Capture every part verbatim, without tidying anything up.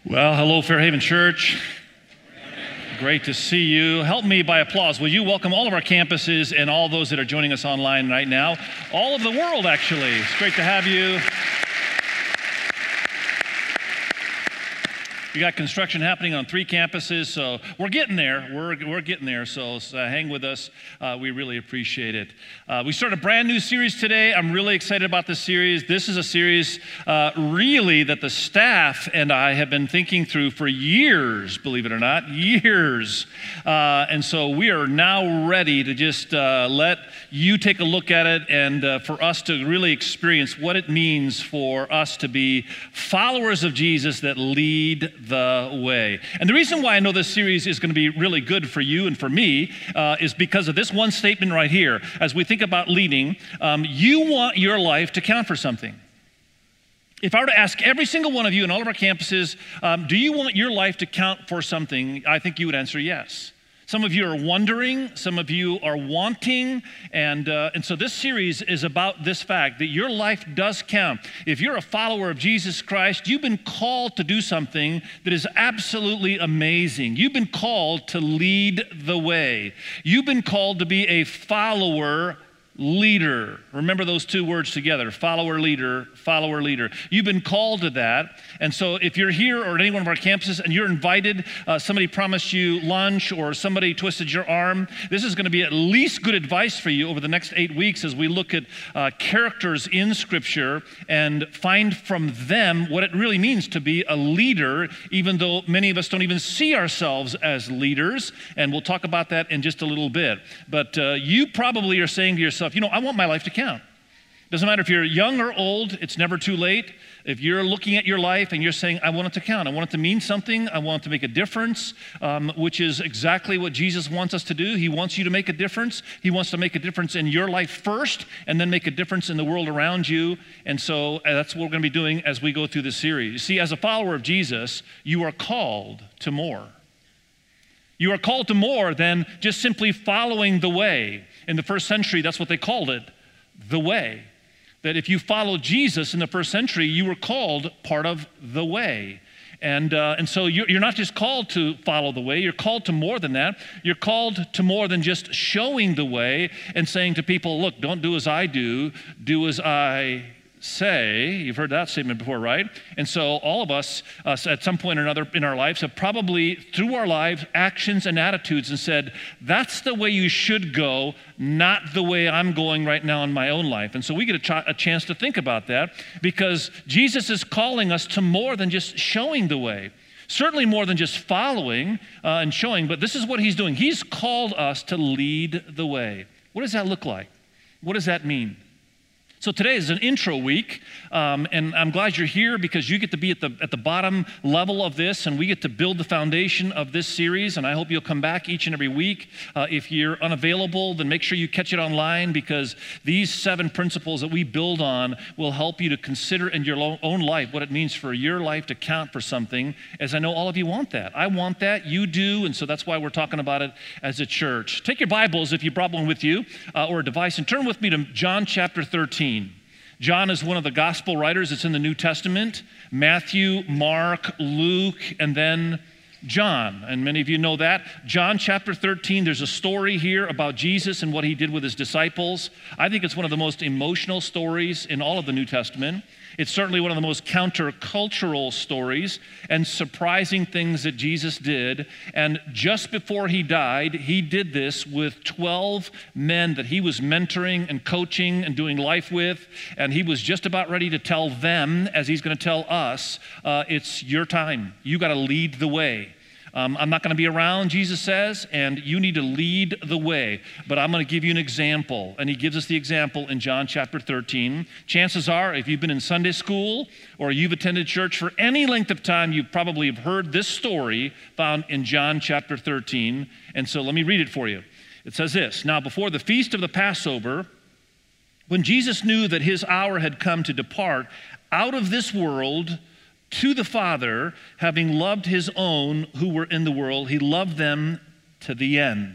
Well, hello, Fairhaven Church. Great to see you. Help me by applause. Will you welcome all of our campuses and all those that are joining us online right now? All of the world, actually. It's great to have you. We got construction happening on three campuses, so we're getting there. We're, we're getting there, so uh, hang with us. Uh, we really appreciate it. Uh, we start a brand new series today. I'm really excited about this series. This is a series uh, really that the staff and I have been thinking through for years, believe it or not, years. Uh, and so we are now ready to just uh, let you take a look at it and uh, for us to really experience what it means for us to be followers of Jesus that lead the way. And the reason why I know this series is going to be really good for you and for me uh, is because of this one statement right here. As we think about leading, um, you want your life to count for something. If I were to ask every single one of you in all of our campuses, um, do you want your life to count for something? I think you would answer yes. Some of you are wondering, some of you are wanting, and uh, and so this series is about this fact that your life does count. If you're a follower of Jesus Christ, you've been called to do something that is absolutely amazing. You've been called to lead the way. You've been called to be a follower leader. Remember those two words together, follower leader, follower leader. You've been called to that. And so if you're here or at any one of our campuses and you're invited, uh, somebody promised you lunch or somebody twisted your arm, this is going to be at least good advice for you over the next eight weeks as we look at uh, characters in Scripture and find from them what it really means to be a leader, even though many of us don't even see ourselves as leaders. And we'll talk about that in just a little bit. But uh, you probably are saying to yourself, you know, I want my life to count. Doesn't matter if you're young or old, it's never too late. If you're looking at your life and you're saying, I want it to count, I want it to mean something, I want it to make a difference, um, which is exactly what Jesus wants us to do. He wants you to make a difference. He wants to make a difference in your life first and then make a difference in the world around you. And so uh, that's what we're going to be doing as we go through this series. You see, as a follower of Jesus, you are called to more. You are called to more than just simply following the way. In the first century, that's what they called it, the way. That if you followed Jesus in the first century, you were called part of the way. And, uh, and so you're, you're not just called to follow the way, you're called to more than that. You're called to more than just showing the way and saying to people, look, don't do as I do, do as I say. You've heard that statement before, right? And so all of us uh, at some point or another in our lives have probably, through our lives, actions and attitudes and said, that's the way you should go, not the way I'm going right now in my own life. And so we get a, ch- a chance to think about that because Jesus is calling us to more than just showing the way. Certainly more than just following uh, and showing, but this is what he's doing. He's called us to lead the way. What does that look like? What does that mean? So today is an intro week, um, and I'm glad you're here because you get to be at the at the bottom level of this, and we get to build the foundation of this series, and I hope you'll come back each and every week. Uh, if you're unavailable, then make sure you catch it online because these seven principles that we build on will help you to consider in your lo- own life what it means for your life to count for something, as I know all of you want that. I want that, you do, and so that's why we're talking about it as a church. Take your Bibles, if you brought one with you, uh, or a device, and turn with me to John chapter thirteen. John is one of the gospel writers. It's in the New Testament. Matthew, Mark, Luke, and then John. And many of you know that. John chapter thirteen, there's a story here about Jesus and what he did with his disciples. I think it's one of the most emotional stories in all of the New Testament. It's certainly one of the most countercultural stories and surprising things that Jesus did. And just before he died, he did this with twelve men that he was mentoring and coaching and doing life with. And he was just about ready to tell them, as he's going to tell us, uh, it's your time. You got to lead the way. Um, I'm not going to be around, Jesus says, and you need to lead the way. But I'm going to give you an example. And he gives us the example in John chapter thirteen. Chances are, if you've been in Sunday school or you've attended church for any length of time, you probably have heard this story found in John chapter thirteen. And so let me read it for you. It says this, now before the feast of the Passover, when Jesus knew that his hour had come to depart out of this world to the Father, having loved his own who were in the world, he loved them to the end.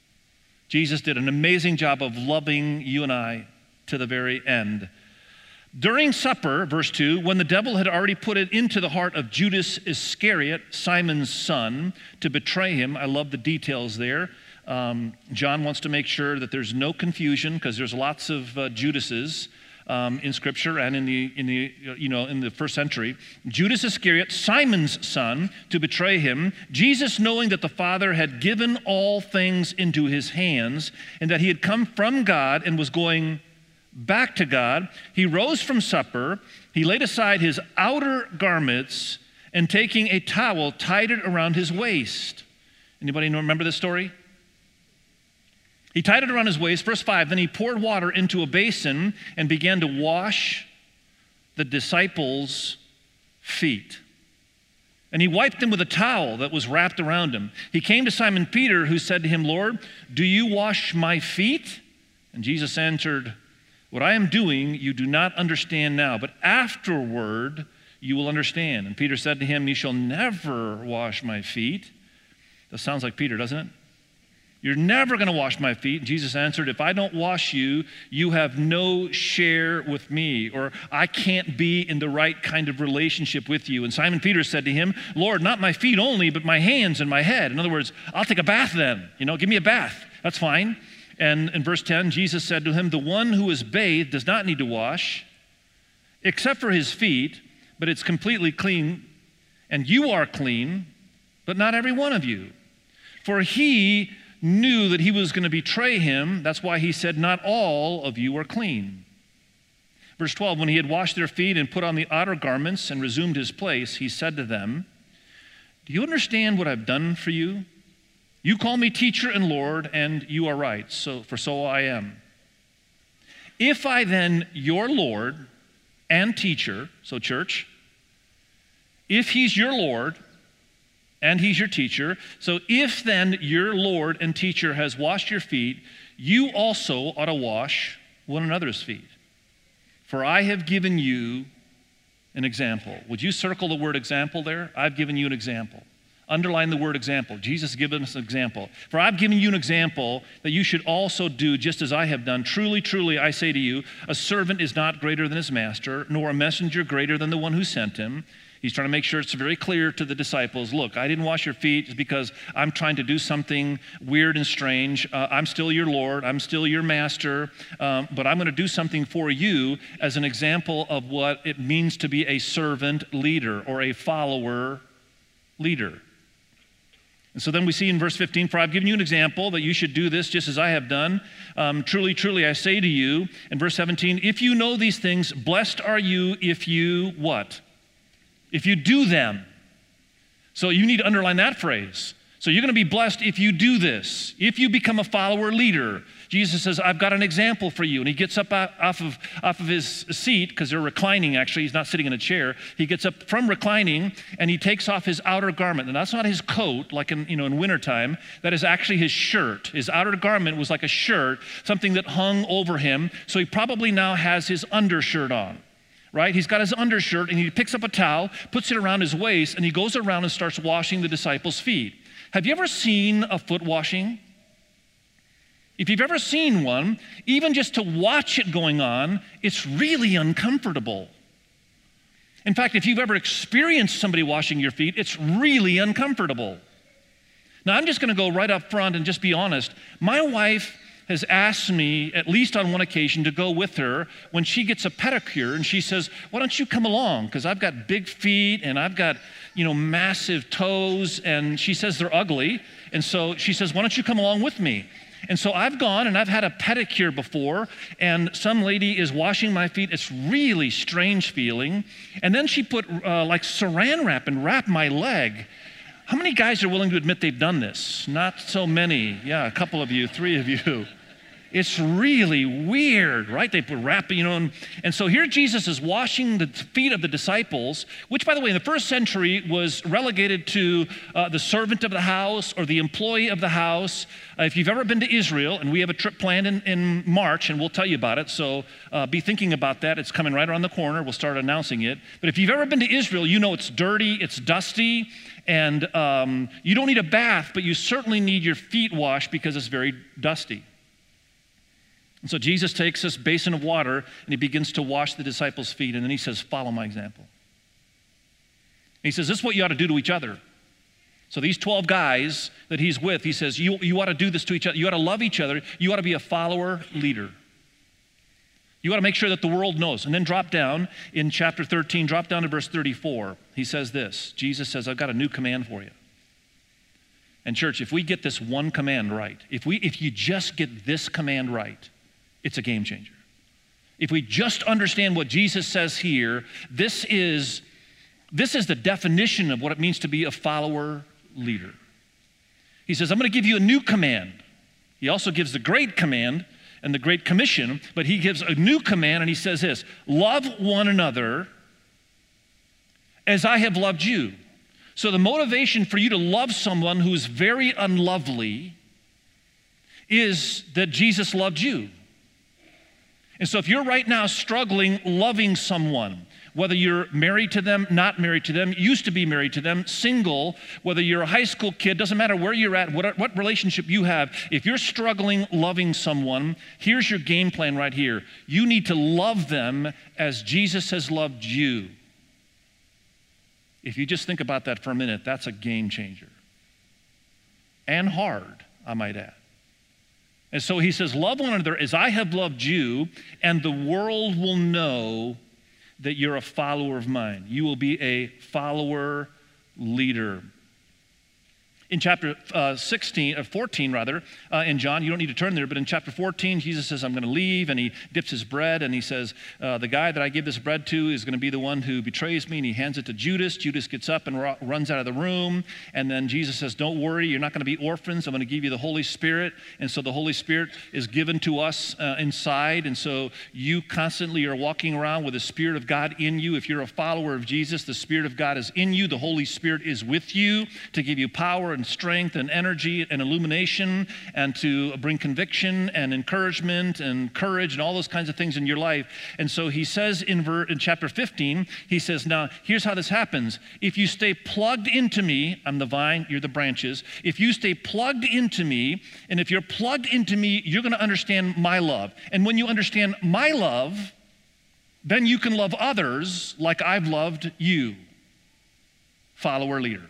Jesus did an amazing job of loving you and I to the very end. During supper, verse two, when the devil had already put it into the heart of Judas Iscariot, Simon's son, to betray him. I love the details there. Um, John wants to make sure that there's no confusion because there's lots of uh, Judases um, in Scripture and in the in the you know in the first century. Judas Iscariot, Simon's son, to betray him. Jesus, knowing that the Father had given all things into his hands and that he had come from God and was going back to God, he rose from supper, he laid aside his outer garments, and taking a towel, tied it around his waist. Anybody remember this story? He tied it around his waist, verse five, then he poured water into a basin and began to wash the disciples' feet. And he wiped them with a towel that was wrapped around him. He came to Simon Peter, who said to him, Lord, do you wash my feet? And Jesus answered, what I am doing you do not understand now, but afterward you will understand. And Peter said to him, you shall never wash my feet. That sounds like Peter, doesn't it? You're never going to wash my feet. And Jesus answered, if I don't wash you, you have no share with me, or I can't be in the right kind of relationship with you. And Simon Peter said to him, Lord, not my feet only, but my hands and my head. In other words, I'll take a bath then. You know, give me a bath. That's fine. And in verse ten, Jesus said to him, the one who is bathed does not need to wash, except for his feet, but it's completely clean. And you are clean, but not every one of you. For he knew that he was going to betray him. That's why he said, not all of you are clean. Verse twelve, when he had washed their feet and put on the outer garments and resumed his place, he said to them, do you understand what I've done for you? You call me teacher and Lord, and you are right, so for so I am. If I then, your Lord and teacher, so church, if he's your Lord and he's your teacher, so if then your Lord and teacher has washed your feet, you also ought to wash one another's feet. For I have given you an example. Would you circle the word example there? I've given you an example. Underline the word example. Jesus has given us an example. For I've given you an example that you should also do just as I have done. Truly, truly, I say to you, a servant is not greater than his master, nor a messenger greater than the one who sent him. He's trying to make sure it's very clear to the disciples, look, I didn't wash your feet just because I'm trying to do something weird and strange. Uh, I'm still your Lord. I'm still your master. Um, but I'm going to do something for you as an example of what it means to be a servant leader or a follower leader. And so then we see in verse fifteen, for I've given you an example that you should do this just as I have done. Um, truly, truly, I say to you, in verse seventeen, if you know these things, blessed are you if you what? If you do them. So you need to underline that phrase. So you're going to be blessed if you do this, if you become a follower leader. Jesus says, I've got an example for you. And he gets up off of, off of his seat, because they're reclining, actually. He's not sitting in a chair. He gets up from reclining, and he takes off his outer garment. And that's not his coat, like in, you know, in wintertime. That is actually his shirt. His outer garment was like a shirt, something that hung over him. So he probably now has his undershirt on. Right? He's got his undershirt, and he picks up a towel, puts it around his waist, and he goes around and starts washing the disciples' feet. Have you ever seen a foot washing? If you've ever seen one, even just to watch it going on, it's really uncomfortable. In fact, if you've ever experienced somebody washing your feet, it's really uncomfortable. Now, I'm just going to go right up front and just be honest. My wife has asked me, at least on one occasion, to go with her when she gets a pedicure, and she says, why don't you come along? Because I've got big feet, and I've got, you know, massive toes, and she says they're ugly, and so she says, why don't you come along with me? And so I've gone, and I've had a pedicure before, and some lady is washing my feet. It's really strange feeling. And then she put uh, like saran wrap and wrapped my leg. How many guys are willing to admit they've done this? Not so many. Yeah, a couple of you, three of you. It's really weird, right? They put wrap, you know, and, and so here Jesus is washing the feet of the disciples, which, by the way, in the first century was relegated to uh, the servant of the house or the employee of the house. Uh, if you've ever been to Israel, and we have a trip planned in, in March, and we'll tell you about it, so uh, be thinking about that. It's coming right around the corner. We'll start announcing it. But if you've ever been to Israel, you know it's dirty, it's dusty, and um, you don't need a bath, but you certainly need your feet washed because it's very dusty. And so Jesus takes this basin of water and he begins to wash the disciples' feet, and then he says, follow my example. And he says, this is what you ought to do to each other. So these twelve guys that he's with, he says, you, you ought to do this to each other. You ought to love each other. You ought to be a follower leader. You ought to make sure that the world knows. And then drop down in chapter thirteen, drop down to verse thirty-four. He says this, Jesus says, I've got a new command for you. And church, if we get this one command right, if we, if you just get this command right, it's a game changer. If we just understand what Jesus says here, this is, this is the definition of what it means to be a follower leader. He says, I'm going to give you a new command. He also gives the great command and the great commission, but he gives a new command and he says this, love one another as I have loved you. So the motivation for you to love someone who's very unlovely is that Jesus loved you. And so if you're right now struggling loving someone, whether you're married to them, not married to them, used to be married to them, single, whether you're a high school kid, doesn't matter where you're at, what, what relationship you have, if you're struggling loving someone, here's your game plan right here. You need to love them as Jesus has loved you. If you just think about that for a minute, that's a game changer. And hard, I might add. And so he says, love one another as I have loved you, and the world will know that you're a follower of mine. You will be a follower leader. In chapter uh, sixteen, or fourteen rather, uh, in John, you don't need to turn there, but in chapter fourteen, Jesus says, I'm going to leave, and he dips his bread, and he says, uh, the guy that I give this bread to is going to be the one who betrays me, and he hands it to Judas. Judas gets up and ru- runs out of the room, and then Jesus says, don't worry, you're not going to be orphans. I'm going to give you the Holy Spirit, and so the Holy Spirit is given to us uh, inside, and so you constantly are walking around with the Spirit of God in you. If you're a follower of Jesus, the Spirit of God is in you. The Holy Spirit is with you to give you power and strength and energy and illumination and to bring conviction and encouragement and courage and all those kinds of things in your life. And so he says in, ver- in chapter fifteen, he says, now here's how this happens. If you stay plugged into me, I'm the vine, you're the branches. If you stay plugged into me, and if you're plugged into me, you're going to understand my love. And when you understand my love, then you can love others like I've loved you. Follower leader.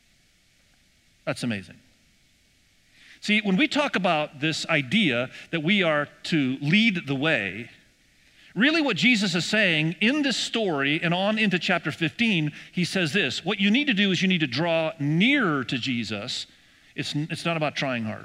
That's amazing. See, when we talk about this idea that we are to lead the way, really what Jesus is saying in this story and on into chapter fifteen, he says this, what you need to do is you need to draw nearer to Jesus. It's, it's not about trying harder.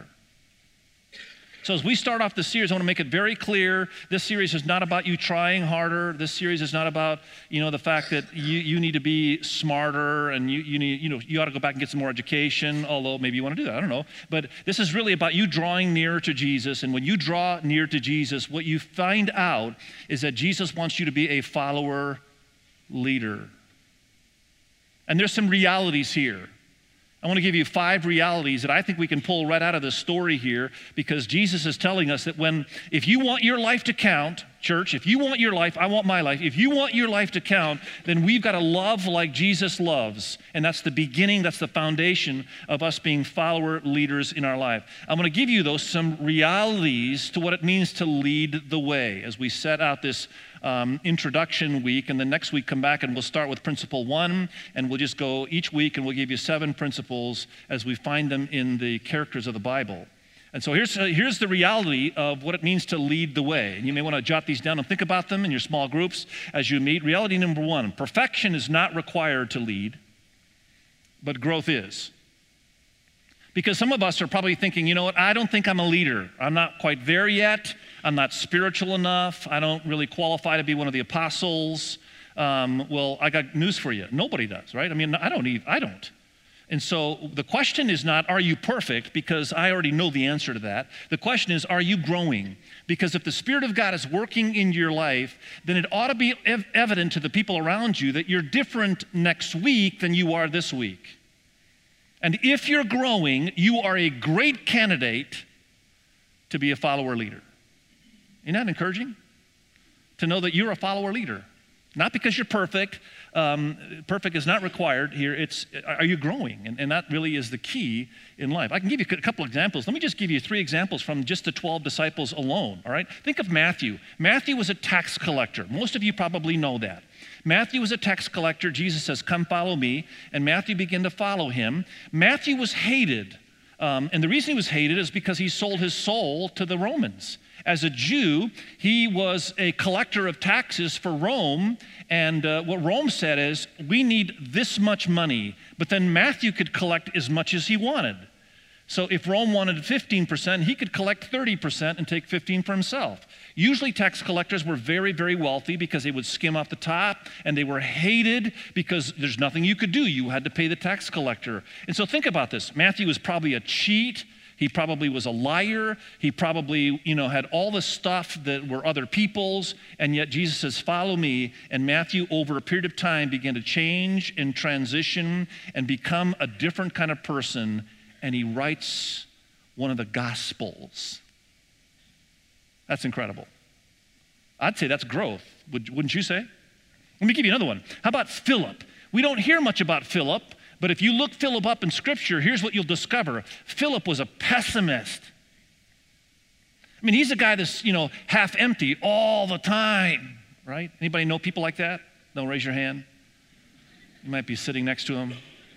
So as we start off this series, I want to make it very clear, this series is not about you trying harder. This series is not about, you know, the fact that you, you need to be smarter and you, you need, you know, you ought to go back and get some more education, although maybe you want to do that, I don't know. But this is really about you drawing nearer to Jesus. And when you draw near to Jesus, what you find out is that Jesus wants you to be a follower leader. And there's some realities here. I want to give you five realities that I think we can pull right out of this story here, because Jesus is telling us that when, if you want your life to count, church, if you want your life, I want my life, if you want your life to count, then we've got to love like Jesus loves. And that's the beginning, that's the foundation of us being follower leaders in our life. I'm going to give you, though, some realities to what it means to lead the way as we set out this Um, introduction week, and then next week come back and we'll start with principle one, and we'll just go each week and we'll give you seven principles as we find them in the characters of the Bible. And so here's, uh, here's the reality of what it means to lead the way. And you may want to jot these down and think about them in your small groups as you meet. Reality number one, perfection is not required to lead, but growth is. Because some of us are probably thinking, you know what, I don't think I'm a leader. I'm not quite there yet. I'm not spiritual enough. I don't really qualify to be one of the apostles. Um, well, I got news for you. Nobody does, right? I mean, I don't even, I don't. And so the question is not, are you perfect? Because I already know the answer to that. The question is, are you growing? Because if the Spirit of God is working in your life, then it ought to be ev- evident to the people around you that you're different next week than you are this week. And if you're growing, you are a great candidate to be a follower leader. Isn't that encouraging? To know that you're a follower leader. Not because you're perfect. Um, perfect is not required here. It's, are you growing? And, and that really is the key in life. I can give you a couple examples. Let me just give you three examples from just the twelve disciples alone, all right? Think of Matthew. Matthew was a tax collector. Most of you probably know that. Matthew was a tax collector. Jesus says, come follow me. And Matthew began to follow him. Matthew was hated. Um, and the reason he was hated is because he sold his soul to the Romans. As a Jew, he was a collector of taxes for Rome, and uh, what Rome said is, we need this much money, but then Matthew could collect as much as he wanted. So if Rome wanted fifteen percent, he could collect thirty percent and take fifteen for himself. Usually tax collectors were very, very wealthy because they would skim off the top, and they were hated because there's nothing you could do. You had to pay the tax collector. And so think about this. Matthew was probably a cheat. He probably was a liar. He probably, you know, had all the stuff that were other people's, and yet Jesus says, follow me. And Matthew, over a period of time, began to change and transition and become a different kind of person, and he writes one of the Gospels. That's incredible. I'd say that's growth, wouldn't you say? Let me give you another one. How about Philip? We don't hear much about Philip. But if you look Philip up in Scripture, here's what you'll discover. Philip was a pessimist. I mean, he's a guy that's, you know, half empty all the time, right? Anybody know people like that? Don't raise your hand. You might be sitting next to him.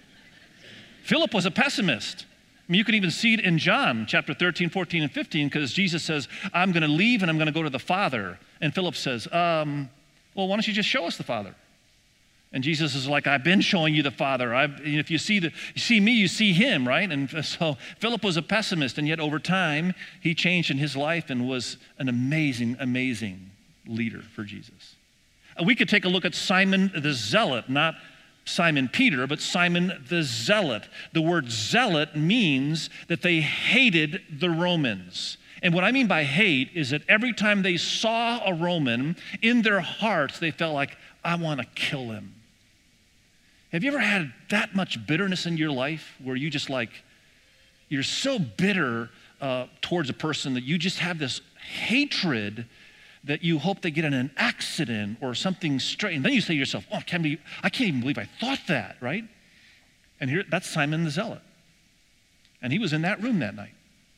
Philip was a pessimist. I mean, you can even see it in John chapter thirteen, fourteen, and fifteen, because Jesus says, I'm going to leave and I'm going to go to the Father. And Philip says, um, well, why don't you just show us the Father? And Jesus is like, I've been showing you the Father. I've, if you see, the, you see me, you see him, right? And so Philip was a pessimist, and yet over time, he changed in his life and was an amazing, amazing leader for Jesus. We could take a look at Simon the Zealot, not Simon Peter, but Simon the Zealot. The word zealot means that they hated the Romans. And what I mean by hate is that every time they saw a Roman, in their hearts, they felt like, I want to kill him. Have you ever had that much bitterness in your life where you just like, you're so bitter uh, towards a person that you just have this hatred that you hope they get in an accident or something straight. And then you say to yourself, oh, I can't, be, I can't even believe I thought that, right? And here, that's Simon the Zealot. And he was in that room that night.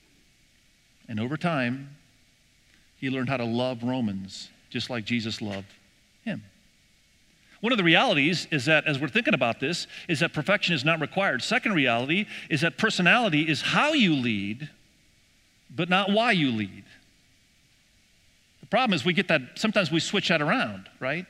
And over time, he learned how to love Romans just like Jesus loved him. One of the realities is that, as we're thinking about this, is that perfection is not required. Second reality is that personality is how you lead, but not why you lead. The problem is we get that, sometimes we switch that around, right?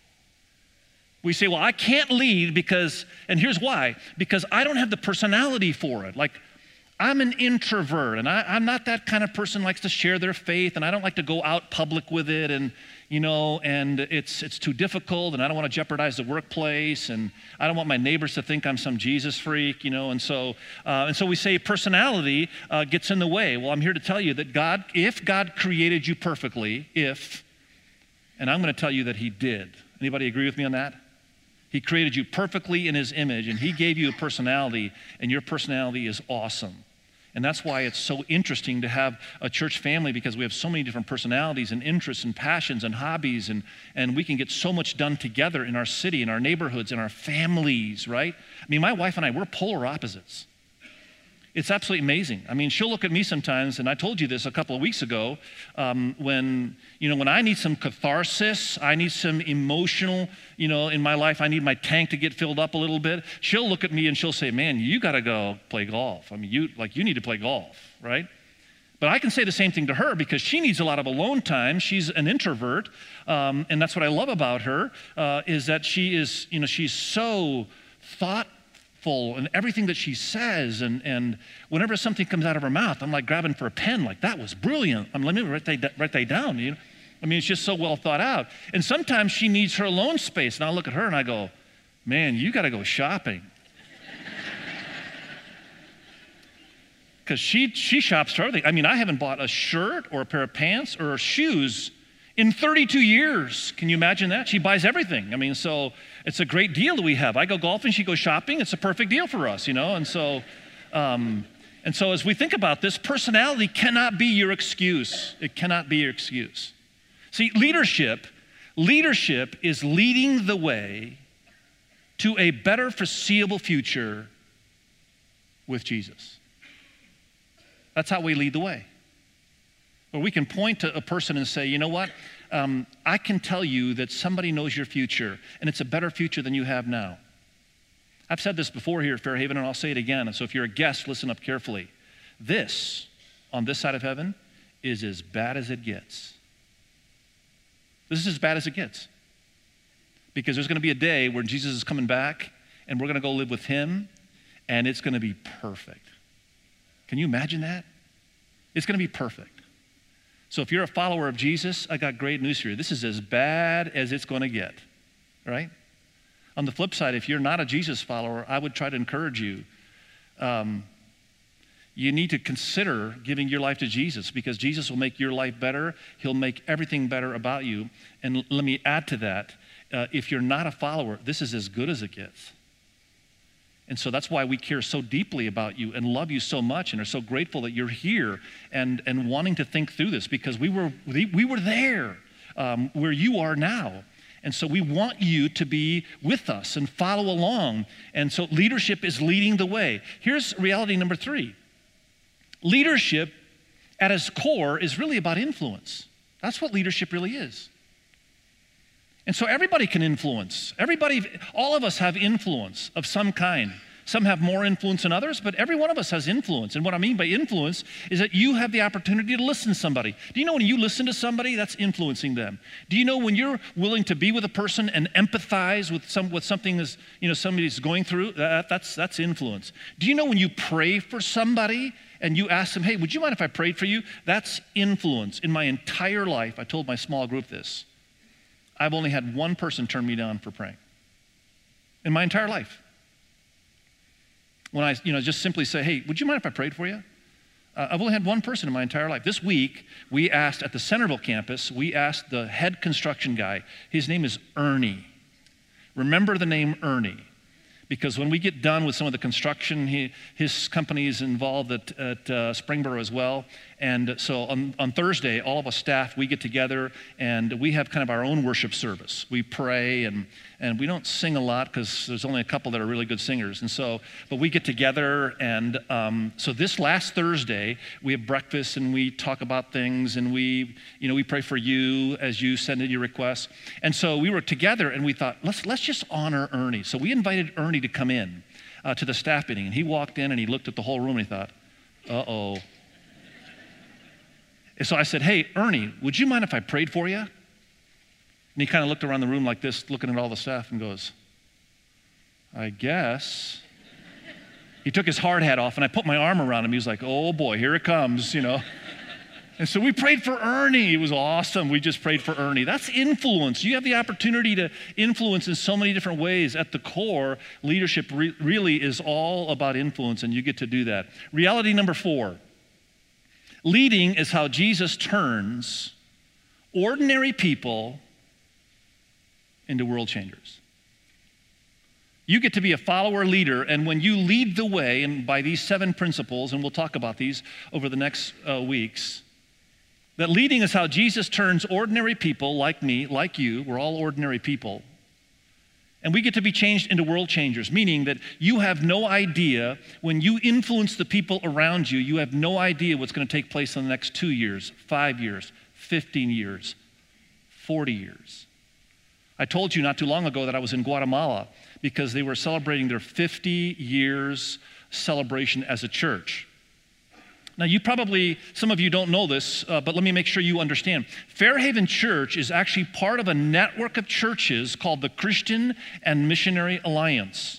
We say, well, I can't lead because, and here's why, because I don't have the personality for it. Like, I'm an introvert, and I, I'm not that kind of person who likes to share their faith, and I don't like to go out public with it, and you know, and it's it's too difficult, and I don't want to jeopardize the workplace, and I don't want my neighbors to think I'm some Jesus freak, you know, and so uh, and so we say personality uh, gets in the way. Well, I'm here to tell you that God, if God created you perfectly, if, and I'm going to tell you that he did. Anybody agree with me on that? He created you perfectly in his image, and he gave you a personality, and your personality is awesome. And that's why it's so interesting to have a church family, because we have so many different personalities and interests and passions and hobbies, and, and we can get so much done together in our city, in our neighborhoods, in our families, right? I mean, my wife and I, we're polar opposites. It's absolutely amazing. I mean, she'll look at me sometimes, and I told you this a couple of weeks ago, um, when, you know, when I need some catharsis, I need some emotional, you know, in my life, I need my tank to get filled up a little bit. She'll look at me and she'll say, man, you got to go play golf. I mean, you, like, you need to play golf, right? But I can say the same thing to her because she needs a lot of alone time. She's an introvert, um, and that's what I love about her, uh, is that she is, you know, she's so thoughtful and everything that she says, and, and whenever something comes out of her mouth, I'm like grabbing for a pen, like, that was brilliant. I'm, let me write that, write that down. You know? I mean, it's just so well thought out. And sometimes she needs her alone space, and I'll look at her and I go, man, you got to go shopping. Because she, she shops for everything. I mean, I haven't bought a shirt or a pair of pants or shoes in thirty-two years. Can you imagine that? She buys everything. I mean, so it's a great deal that we have. I go golfing, she goes shopping. It's a perfect deal for us, you know? And so, um, and so as we think about this, personality cannot be your excuse. It cannot be your excuse. See, leadership, Leadership is leading the way to a better foreseeable future with Jesus. That's how we lead the way. Or we can point to a person and say, you know what? Um, I can tell you that somebody knows your future, and it's a better future than you have now. I've said this before here at Fairhaven, and I'll say it again. So if you're a guest, listen up carefully. This, on this side of heaven, is as bad as it gets. This is as bad as it gets. Because there's going to be a day where Jesus is coming back, and we're going to go live with him, and it's going to be perfect. Can you imagine that? It's going to be perfect. So if you're a follower of Jesus, I got great news for you. This is as bad as it's going to get, right? On the flip side, if you're not a Jesus follower, I would try to encourage you. Um, you need to consider giving your life to Jesus, because Jesus will make your life better. He'll make everything better about you. And l- let me add to that. Uh, if you're not a follower, this is as good as it gets. And so that's why we care so deeply about you and love you so much and are so grateful that you're here and, and wanting to think through this, because we were, we were there um, where you are now. And so we want you to be with us and follow along. And so leadership is leading the way. Here's reality number three. Leadership at its core is really about influence. That's what leadership really is. And so everybody can influence. Everybody, all of us have influence of some kind. Some have more influence than others, but every one of us has influence. And what I mean by influence is that you have the opportunity to listen to somebody. Do you know when you listen to somebody, that's influencing them? Do you know when you're willing to be with a person and empathize with some with something that's, you know, somebody's going through? That, that's that's influence. Do you know when you pray for somebody and you ask them, hey, would you mind if I prayed for you? That's influence. In my entire life, I told my small group this. I've only had one person turn me down for praying in my entire life. When I, you know, just simply say, hey, would you mind if I prayed for you? Uh, I've only had one person in my entire life. This week, we asked at the Centerville campus, we asked the head construction guy. His name is Ernie. Remember the name Ernie, because when we get done with some of the construction, he, his company is involved at, at uh, Springboro as well. And so on, on Thursday, all of us staff, we get together and we have kind of our own worship service. We pray and, and we don't sing a lot because there's only a couple that are really good singers. And so, but we get together and um, so this last Thursday, we have breakfast and we talk about things and we, you know, we pray for you as you send in your requests. And so we were together and we thought, let's, let's just honor Ernie. So we invited Ernie to come in uh, to the staff meeting, and he walked in and he looked at the whole room and he thought, uh-oh. And so I said, hey, Ernie, would you mind if I prayed for you? And he kind of looked around the room like this, looking at all the staff and goes, I guess. He took his hard hat off and I put my arm around him. He was like, oh boy, here it comes, you know. And so we prayed for Ernie. It was awesome. We just prayed for Ernie. That's influence. You have the opportunity to influence in so many different ways. At the core, leadership re- really is all about influence, and you get to do that. Reality number four. Leading is how Jesus turns ordinary people into world changers. You get to be a follower leader, and when you lead the way, and by these seven principles, and we'll talk about these over the next uh, weeks, that leading is how Jesus turns ordinary people like me, like you, we're all ordinary people, and we get to be changed into world changers, meaning that you have no idea, when you influence the people around you, you have no idea what's going to take place in the next two years, five years, fifteen years, forty years. I told you not too long ago that I was in Guatemala because they were celebrating their fifty years celebration as a church. Now, you probably, some of you don't know this, uh, but let me make sure you understand. Fairhaven Church is actually part of a network of churches called the Christian and Missionary Alliance.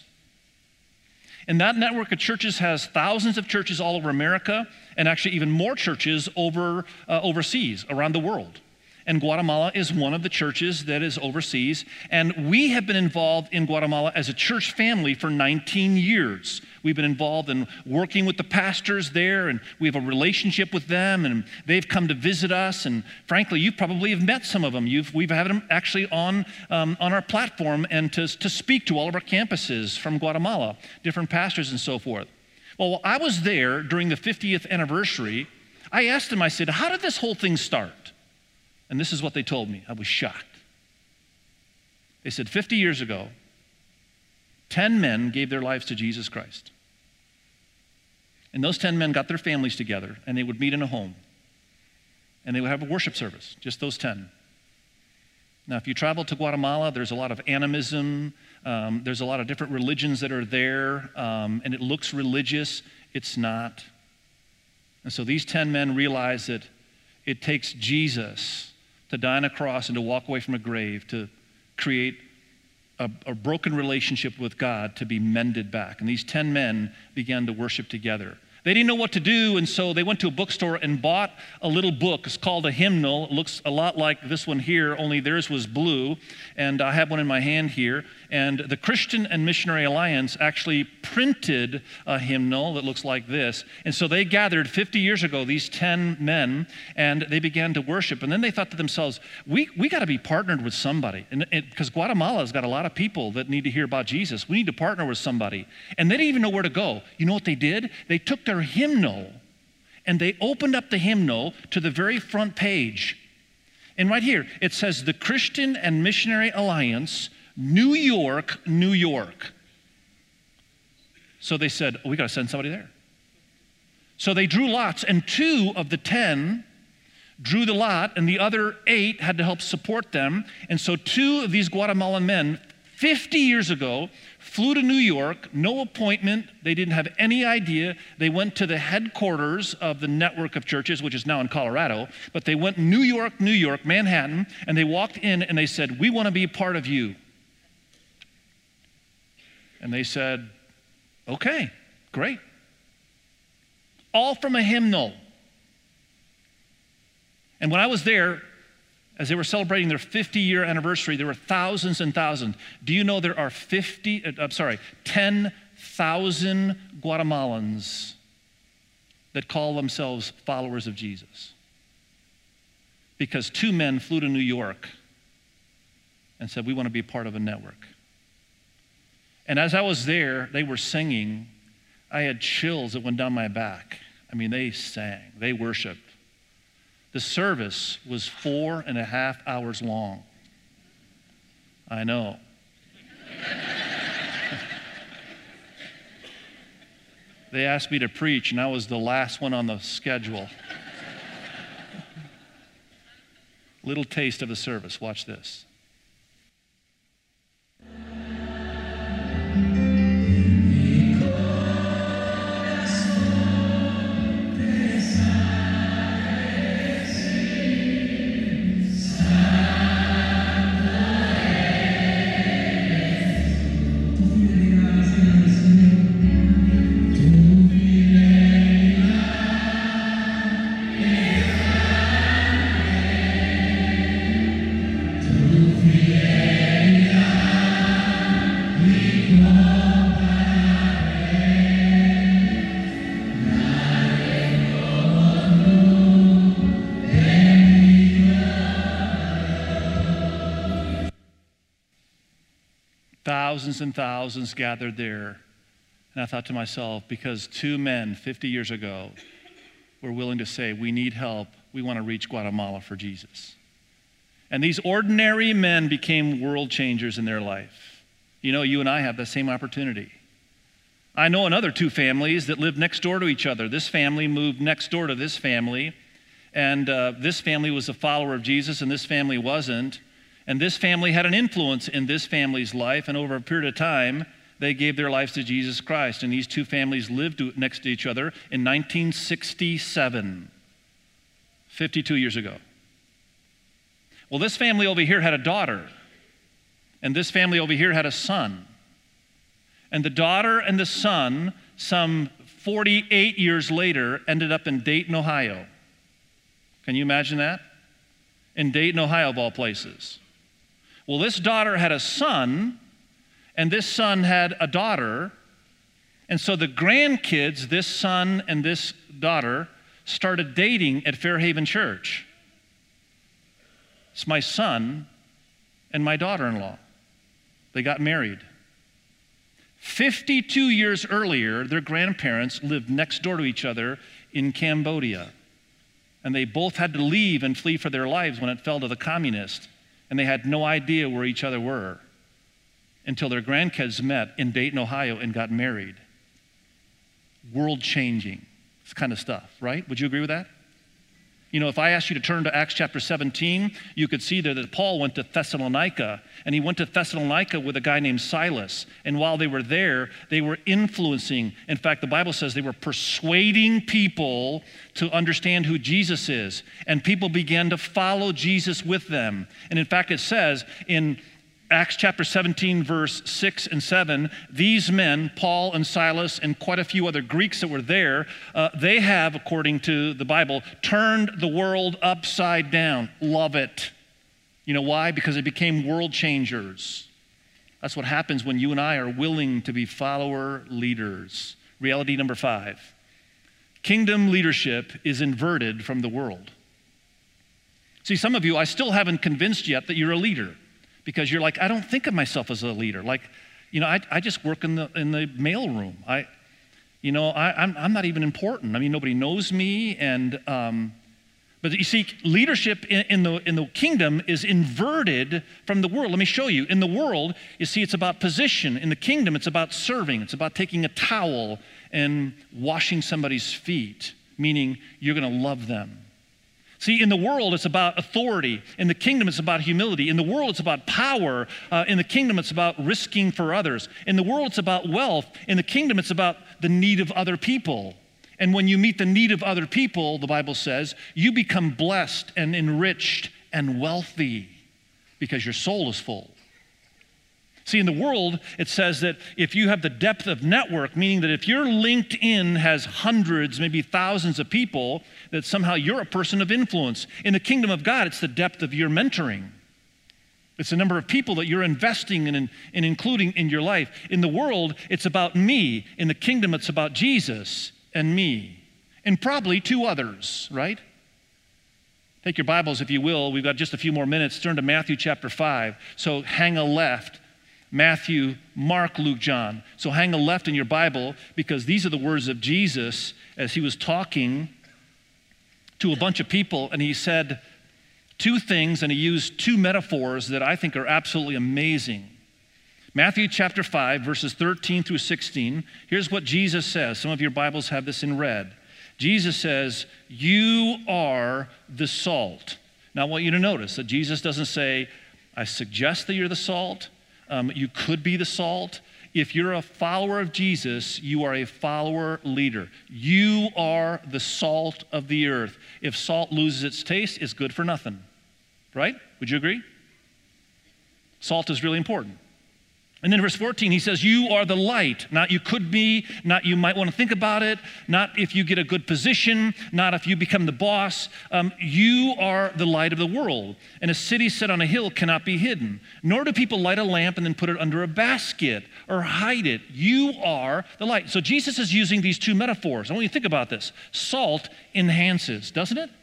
And that network of churches has thousands of churches all over America, and actually even more churches over uh, overseas, around the world. And Guatemala is one of the churches that is overseas. And we have been involved in Guatemala as a church family for nineteen years. We've been involved in working with the pastors there, and we have a relationship with them, and they've come to visit us. And frankly, you probably have met some of them. You've, we've had them actually on, um, on our platform and to, to speak to all of our campuses from Guatemala, different pastors and so forth. Well, while I was there during the fiftieth anniversary, I asked them, I said, how did this whole thing start? And this is what they told me. I was shocked. They said fifty years ago, ten men gave their lives to Jesus Christ. And those ten men got their families together, and they would meet in a home. And they would have a worship service, just those ten. Now, if you travel to Guatemala, there's a lot of animism. Um, there's a lot of different religions that are there, um, and it looks religious. It's not. And so these ten men realized that it takes Jesus to die on a cross and to walk away from a grave to create a, a broken relationship with God to be mended back. And these ten men began to worship together. They didn't know what to do, and so they went to a bookstore and bought a little book. It's called a hymnal. It looks a lot like this one here, only theirs was blue, and I have one in my hand here. And the Christian and Missionary Alliance actually printed a hymnal that looks like this. And so they gathered fifty years ago, these ten men, and they began to worship. And then they thought to themselves, we, we got to be partnered with somebody. And because Guatemala's got a lot of people that need to hear about Jesus. We need to partner with somebody. And they didn't even know where to go. You know what they did? They took their hymnal and they opened up the hymnal to the very front page. And right here, it says the Christian and Missionary Alliance, New York, New York. So they said, oh, we got to send somebody there. So they drew lots, and two of the ten drew the lot, and the other eight had to help support them. And so two of these Guatemalan men, fifty years ago, flew to New York, no appointment. They didn't have any idea. They went to the headquarters of the network of churches, which is now in Colorado. But they went New York, New York, Manhattan, and they walked in and they said, we want to be a part of you. And they said, okay, great. All from a hymnal. And when I was there, as they were celebrating their fifty-year anniversary, there were thousands and thousands. Do you know there are fifty, uh, I'm sorry, ten thousand Guatemalans that call themselves followers of Jesus? Because two men flew to New York and said, we want to be part of a network. And as I was there, they were singing. I had chills that went down my back. I mean, they sang, they worshiped. The service was four and a half hours long. I know. They asked me to preach, and I was the last one on the schedule. Little taste of the service. Watch this. Thousands and thousands gathered there. And I thought to myself, because two men fifty years ago were willing to say, we need help, we want to reach Guatemala for Jesus. And these ordinary men became world changers in their life. You know, you and I have the same opportunity. I know another two families that lived next door to each other. This family moved next door to this family, and uh, this family was a follower of Jesus, and this family wasn't. And this family had an influence in this family's life, and over a period of time, they gave their lives to Jesus Christ. And these two families lived next to each other in nineteen sixty-seven, fifty-two years ago. Well, this family over here had a daughter, and this family over here had a son. And the daughter and the son, some forty-eight years later, ended up in Dayton, Ohio. Can you imagine that? In Dayton, Ohio, of all places. Well, this daughter had a son, and this son had a daughter. And so the grandkids, this son and this daughter, started dating at Fairhaven Church. It's my son and my daughter-in-law. They got married. fifty-two years earlier, their grandparents lived next door to each other in Cambodia. And they both had to leave and flee for their lives when it fell to the communists. And they had no idea where each other were. until their grandkids met in Dayton, Ohio, and got married. World-changing kind of stuff, right? Would you agree with that? You know, if I asked you to turn to Acts chapter seventeen, you could see there that Paul went to Thessalonica, and he went to Thessalonica with a guy named Silas. And while they were there, they were influencing. In fact, the Bible says they were persuading people to understand who Jesus is. And people began to follow Jesus with them. And in fact, it says in Acts chapter seventeen, verse six and seven, these men, Paul and Silas and quite a few other Greeks that were there, uh, they have, according to the Bible, turned the world upside down. Love it. You know why? Because they became world changers. That's what happens when you and I are willing to be follower leaders. Reality number five. Kingdom leadership is inverted from the world. See, some of you, I still haven't convinced yet that you're a leader. Because you're like, I don't think of myself as a leader. Like, you know, I, I just work in the in the mailroom. I, you know, I, I'm I'm not even important. I mean, nobody knows me. And um, but you see, leadership in, in the in the kingdom is inverted from the world. Let me show you. In the world, you see, it's about position. In the kingdom, it's about serving. It's about taking a towel and washing somebody's feet, meaning you're going to love them. See, in the world, it's about authority. In the kingdom, it's about humility. In the world, it's about power. Uh, in the kingdom, it's about risking for others. In the world, it's about wealth. In the kingdom, it's about the need of other people. And when you meet the need of other people, the Bible says, you become blessed and enriched and wealthy because your soul is full. See, in the world, it says that if you have the depth of network, meaning that if your LinkedIn has hundreds, maybe thousands of people, that somehow you're a person of influence. In the kingdom of God, it's the depth of your mentoring. It's the number of people that you're investing in and in, in including in your life. In the world, it's about me. In the kingdom, it's about Jesus and me. And probably two others, right? Take your Bibles, if you will. We've got just a few more minutes. Turn to Matthew chapter five. So hang a left. Matthew, Mark, Luke, John. So hang a left in your Bible because these are the words of Jesus as he was talking to a bunch of people, and he said two things, and he used two metaphors that I think are absolutely amazing. Matthew chapter five, verses thirteen through sixteen. Here's what Jesus says. Some of your Bibles have this in red. Jesus says, you are the salt. Now I want you to notice that Jesus doesn't say, I suggest that you're the salt. Um, you could be the salt. If you're a follower of Jesus, you are a follower leader. You are the salt of the earth. If salt loses its taste, it's good for nothing. Right? Would you agree? Salt is really important. And then in verse fourteen, he says, you are the light. Not you could be, not you might want to think about it, not if you get a good position, not if you become the boss. Um, you are the light of the world. And a city set on a hill cannot be hidden. Nor do people light a lamp and then put it under a basket or hide it. You are the light. So Jesus is using these two metaphors. I want you to think about this. Salt enhances, doesn't it?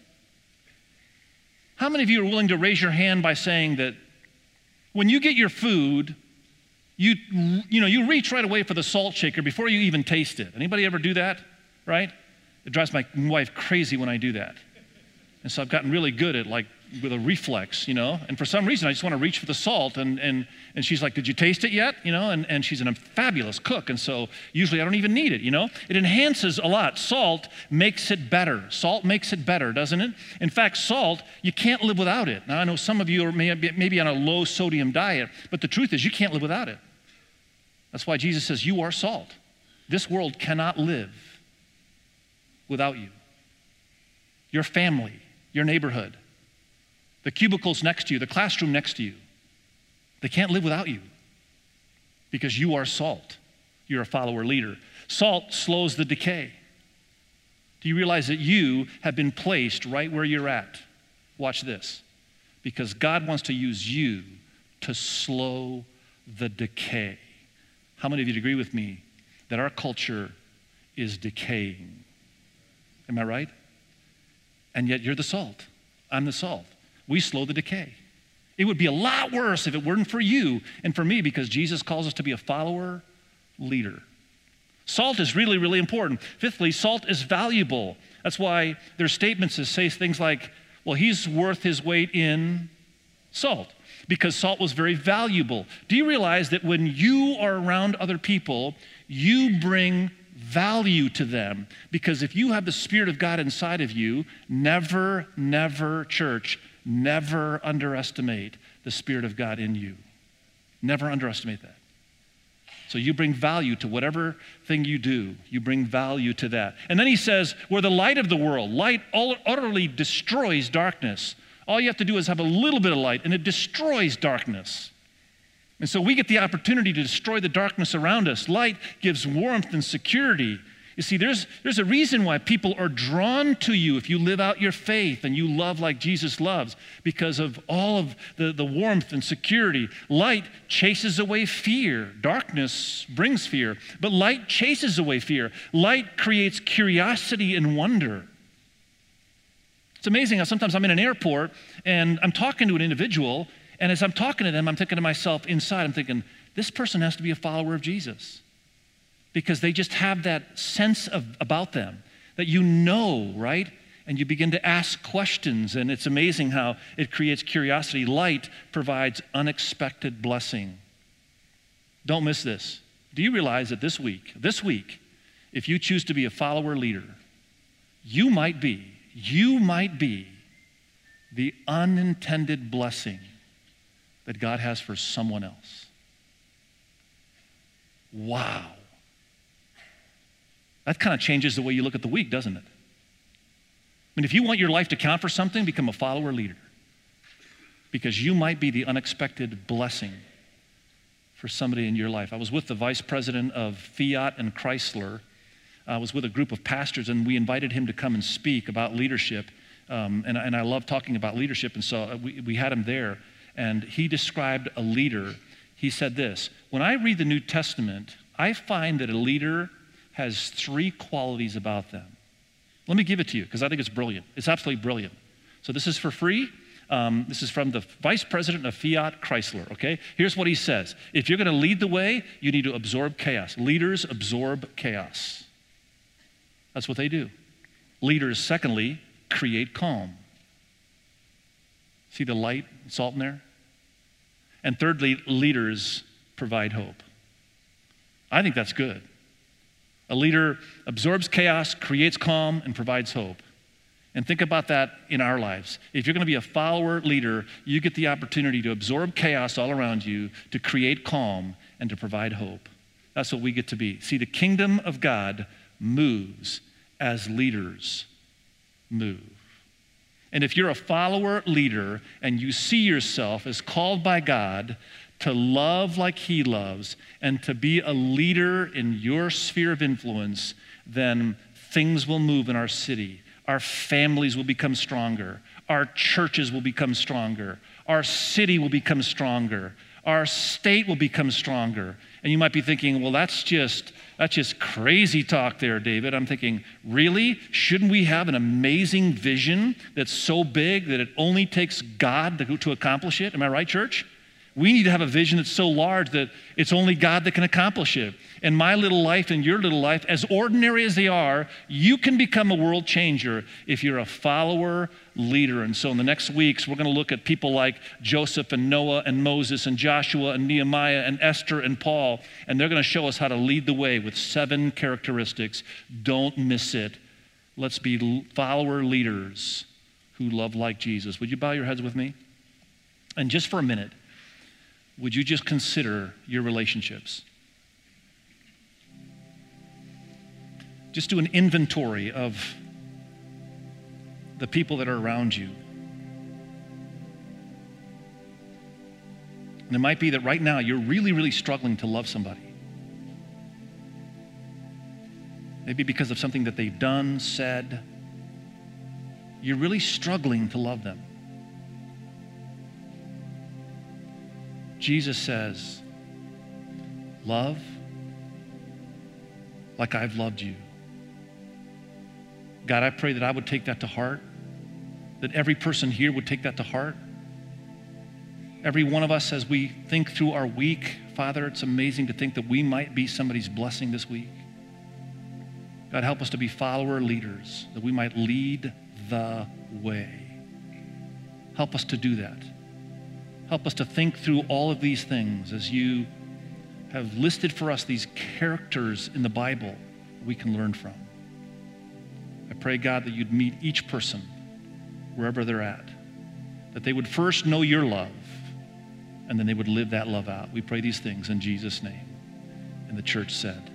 How many of you are willing to raise your hand by saying that when you get your food, You, you know, you reach right away for the salt shaker before you even taste it. Anybody ever do that, right? It drives my wife crazy when I do that. And so I've gotten really good at like with a reflex, you know, and for some reason I just want to reach for the salt and and and she's like, did you taste it yet? You know, and, and she's a fabulous cook. And so usually I don't even need it, you know. It enhances a lot. Salt makes it better. Salt makes it better, doesn't it? In fact, salt, you can't live without it. Now I know some of you are maybe, maybe on a low sodium diet, but the truth is you can't live without it. That's why Jesus says, you are salt. This world cannot live without you. Your family, your neighborhood, the cubicles next to you, the classroom next to you, they can't live without you because you are salt. You're a follower leader. Salt slows the decay. Do you realize that you have been placed right where you're at? Watch this. Because God wants to use you to slow the decay. How many of you agree with me that our culture is decaying? Am I right? And yet you're the salt. I'm the salt. We slow the decay. It would be a lot worse if it weren't for you and for me because Jesus calls us to be a follower leader. Salt is really, really important. Fifthly, salt is valuable. That's why there's statements that say things like, well, he's worth his weight in salt. because salt was very valuable. Do you realize that when you are around other people, you bring value to them? Because if you have the Spirit of God inside of you, never, never, church, never underestimate the Spirit of God in you. Never underestimate that. So you bring value to whatever thing you do. You bring value to that. And then he says, we're the light of the world. Light utterly destroys darkness. All you have to do is have a little bit of light, and it destroys darkness. And so we get the opportunity to destroy the darkness around us. Light gives warmth and security. You see, there's, there's a reason why people are drawn to you if you live out your faith and you love like Jesus loves, because of all of the, the warmth and security. Light chases away fear. Darkness brings fear, but light chases away fear. Light creates curiosity and wonder. It's amazing how sometimes I'm in an airport and I'm talking to an individual, and as I'm talking to them, I'm thinking to myself inside, I'm thinking, this person has to be a follower of Jesus. Because they just have that sense of about them that you know, right? And you begin to ask questions, and it's amazing how it creates curiosity. Light provides unexpected blessing. Don't miss this. Do you realize that this week, this week, if you choose to be a follower leader, you might be, you might be the unintended blessing that God has for someone else. Wow. That kind of changes the way you look at the week, doesn't it? I mean, if you want your life to count for something, become a follower leader. Because you might be the unexpected blessing for somebody in your life. I was with the vice president of Fiat and Chrysler. I was with a group of pastors, and we invited him to come and speak about leadership. Um, and, and I love talking about leadership, and so we, we had him there. And he described a leader. He said this, when I read the New Testament, I find that a leader has three qualities about them. Let me give it to you because I think it's brilliant. It's absolutely brilliant. So this is for free. Um, this is from the vice president of Fiat Chrysler, okay? Here's what he says. If you're going to lead the way, you need to absorb chaos. Leaders absorb chaos. That's what they do. Leaders, secondly, create calm. See the light and salt in there? And thirdly, leaders provide hope. I think that's good. A leader absorbs chaos, creates calm, and provides hope. And think about that in our lives. If you're going to be a follower leader, you get the opportunity to absorb chaos all around you, to create calm, and to provide hope. That's what we get to be. See, the kingdom of God moves as leaders move. And if you're a follower leader and you see yourself as called by God to love like he loves and to be a leader in your sphere of influence, then things will move in our city. Our families will become stronger. Our churches will become stronger. Our city will become stronger. Our state will become stronger. And you might be thinking, well, that's just that's just crazy talk there, David. I'm thinking, really? Shouldn't we have an amazing vision that's so big that it only takes God to, to accomplish it? Am I right, church? We need to have a vision that's so large that it's only God that can accomplish it. And my little life and your little life, as ordinary as they are, you can become a world changer if you're a follower leader. And so in the next weeks, we're going to look at people like Joseph and Noah and Moses and Joshua and Nehemiah and Esther and Paul, and they're going to show us how to lead the way with seven characteristics. Don't miss it. Let's be follower leaders who love like Jesus. Would you bow your heads with me? And just for a minute, would you just consider your relationships? Just do an inventory of the people that are around you. And it might be that right now you're really, really struggling to love somebody. Maybe because of something that they've done, said. You're really struggling to love them. Jesus says, love like I've loved you. God, I pray that I would take that to heart, that every person here would take that to heart. Every one of us, as we think through our week, Father, it's amazing to think that we might be somebody's blessing this week. God, help us to be follower leaders, that we might lead the way. Help us to do that. Help us to think through all of these things as you have listed for us these characters in the Bible we can learn from. I pray, God, that you'd meet each person wherever they're at, that they would first know your love, and then they would live that love out. We pray these things in Jesus' name. And the church said,